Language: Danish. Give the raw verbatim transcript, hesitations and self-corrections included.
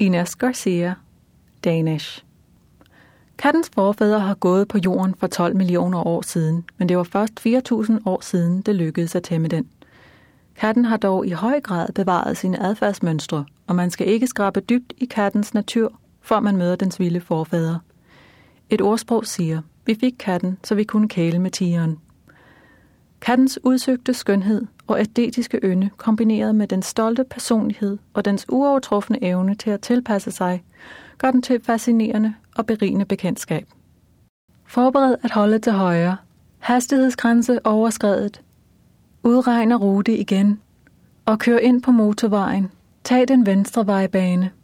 Inés Garcia, Danish. Kattens forfædre har gået på jorden for tolv millioner år siden, men det var først fire tusind år siden, det lykkedes at tæmme den. Katten har dog i høj grad bevaret sine adfærdsmønstre, og man skal ikke skrabe dybt i kattens natur, før man møder dens vilde forfædre. Et ordsprog siger, vi fik katten, så vi kunne kæle med tigeren. Kattens udsøgte skønhed og æstetiske ynde, kombineret med den stolte personlighed og dens uovertrufne evne til at tilpasse sig, gør den til et fascinerende og berigende bekendtskab. Forbered at holde til højre, hastighedsgrænse overskredet, udregner rute igen og kør ind på motorvejen, tag den venstre vejbane.